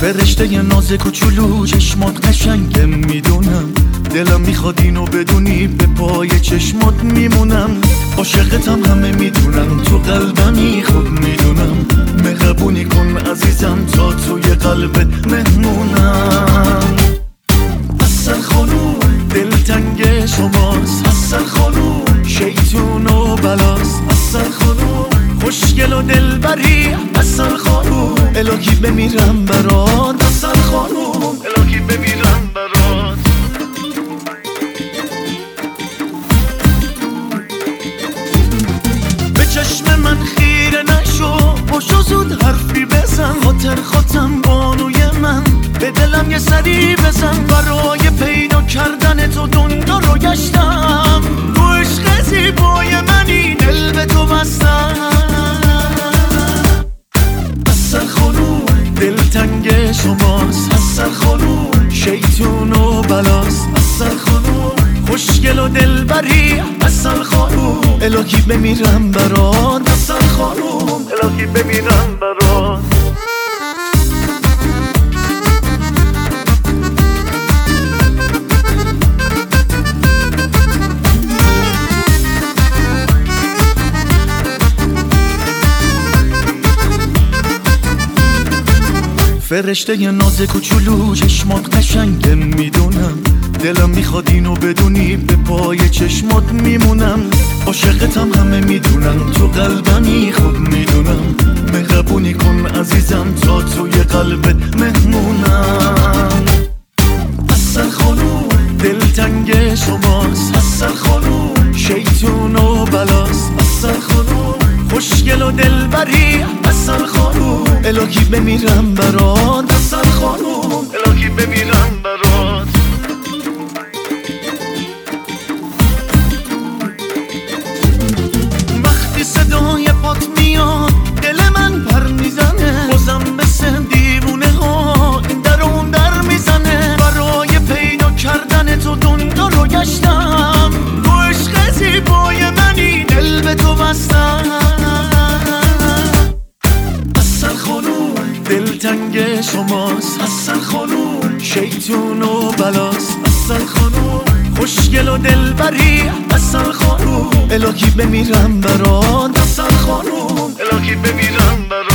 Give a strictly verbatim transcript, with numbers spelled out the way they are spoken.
فرشته ی ناز کوچولو چشمات قشنگه میدونم، دلم میخواد اینو بدونی به پای چشمات میمونم. عاشقتم همه میدونم، تو قلبمی خوب میدونم. مهربونی کن عزیزم تا توی قلبت مهمونم. حسن خانوم دلتنگ شماست، حسن خانوم شیطون و بلاست. حسن خانوم خوشگل و دلبری، حسن خانوم الهی بمیرم برات. حسن خانوم الهی بمیرم برات. به چشم من خیره نشو، باشو زود حرفی بزن. خاطر خودم بانوی من، به دلم یه سری بزن. برای پیدا کردن تو دنیا رو گشتم، تو عشق زیبای منی دل به تو بستم. حسن خانوم دلتنگ شماست، حسن خانوم شیطون و بلاست. حسن خانوم خوشگل و دلبری، حسن خانوم الهی بمیرم برات. حسن خانوم الهی بمیرم برات. فرشته ی ناز کوچولو چشمات قشنگه میدونم، دلم میخواد اینو بدونی به پای چشمات میمونم. عاشقتم همه میدونم، تو قلبمی خوب میدونم. مهربونی کن عزیزم تا توی قلبت مهمونم. حسن خانوم دلتنگ شماست، حسن خانوم شیطون و بلاست. حسن خانوم خوشگل و دلبری، حسن خانوم الهی بمیرم برات. حسن خانوم الهی بمیرم برات. وقتی صدای پات میاد دل من پر میزنه، بازم مثل دیوونه ها این در اون در میزنه. برای پیدا کردن تو دنیا رو گشتم، تو عشق زیبای منی دل به تو بستم. حسن خانوم دلتنگ شماست، حسن خانوم شیطون و بلاست. حسن خانوم خوشگل و دلبری، حسن خانوم الهی بمیرم برات. حسن خانوم الهی بمیرم برات.